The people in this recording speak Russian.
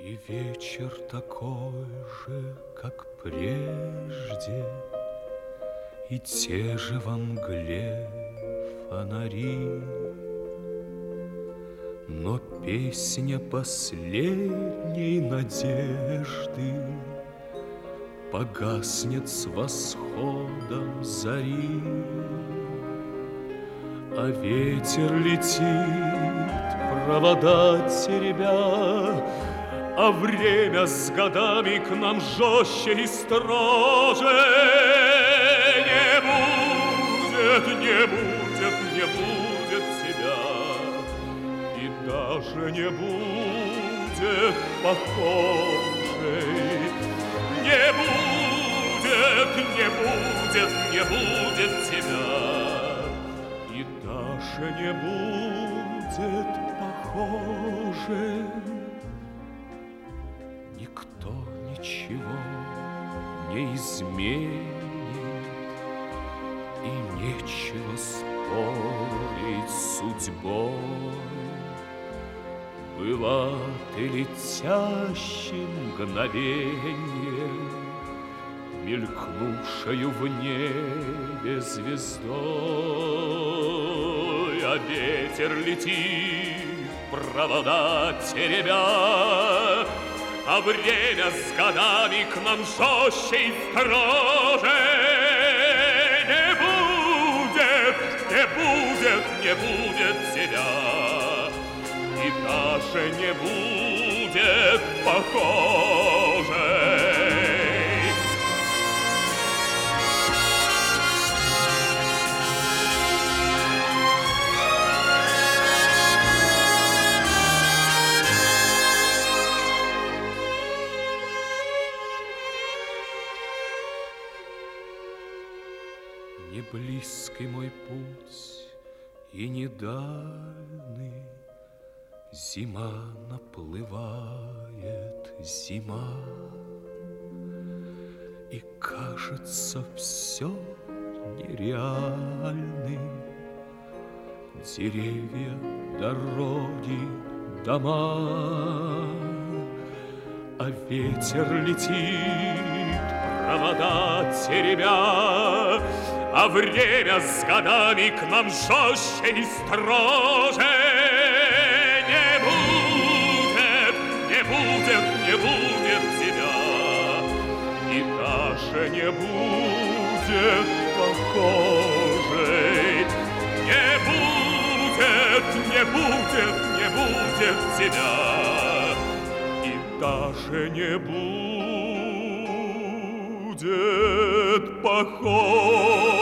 И вечер такой же, как прежде, и те же во мгле фонари. Но песня последней надежды погаснет с восходом зари. А ветер летит, провода теребя, а время с годами к нам жестче и строже. Не будет, не будет, не будет тебя, и даже не будет похожей. Не будет, не будет, не будет тебя, и даже не будет похожей. Никто ничего не изменит, и нечего спорить с судьбой. Была ты летящим мгновеньем, мелькнувшую в небе звездой. А ветер летит, провода теребя, а время с годами к нам жестче и строже. Не будет, не будет, не будет тебя, и даже не будет похожей. Не близкий мой путь и не дальний, зима наплывает, зима, и кажется все нереальным. Деревья, дороги, дома, а ветер летит, провода теребя, а время с годами к нам жестче и строже. Не будет, не будет, не будет тебя, и даже не будет похожей. Не будет, не будет, не будет тебя, и даже не будет похожей.